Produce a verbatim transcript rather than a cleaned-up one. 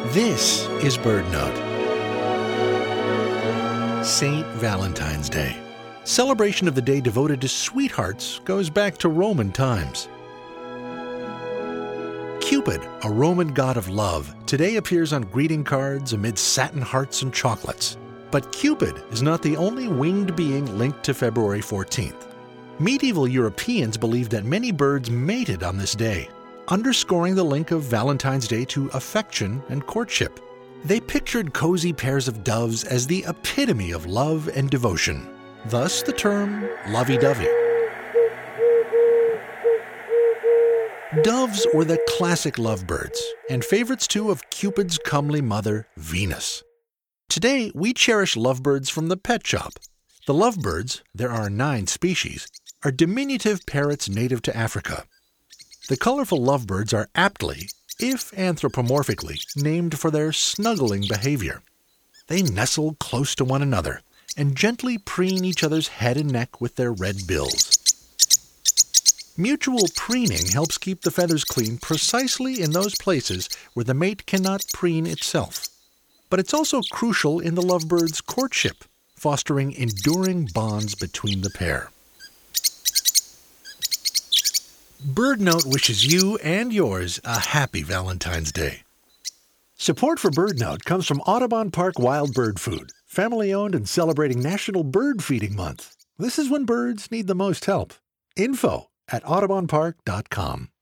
This is BirdNote. Saint Valentine's Day. Celebration of the day devoted to sweethearts goes back to Roman times. Cupid, a Roman god of love, today appears on greeting cards amid satin hearts and chocolates. But Cupid is not the only winged being linked to February fourteenth. Medieval Europeans believed that many birds mated on this day, underscoring the link of Valentine's Day to affection and courtship. They pictured cozy pairs of doves as the epitome of love and devotion, thus the term lovey-dovey. Doves were the classic lovebirds, and favorites too of Cupid's comely mother, Venus. Today, we cherish lovebirds from the pet shop. The lovebirds, there are nine species, are diminutive parrots native to Africa. The colorful lovebirds are aptly, if anthropomorphically, named for their snuggling behavior. They nestle close to one another and gently preen each other's head and neck with their red bills. Mutual preening helps keep the feathers clean precisely in those places where the mate cannot preen itself. But it's also crucial in the lovebird's courtship, fostering enduring bonds between the pair. BirdNote wishes you and yours a happy Valentine's Day. Support for BirdNote comes from Audubon Park Wild Bird Food, family-owned and celebrating National Bird Feeding Month. This is when birds need the most help. Info at audubon park dot com.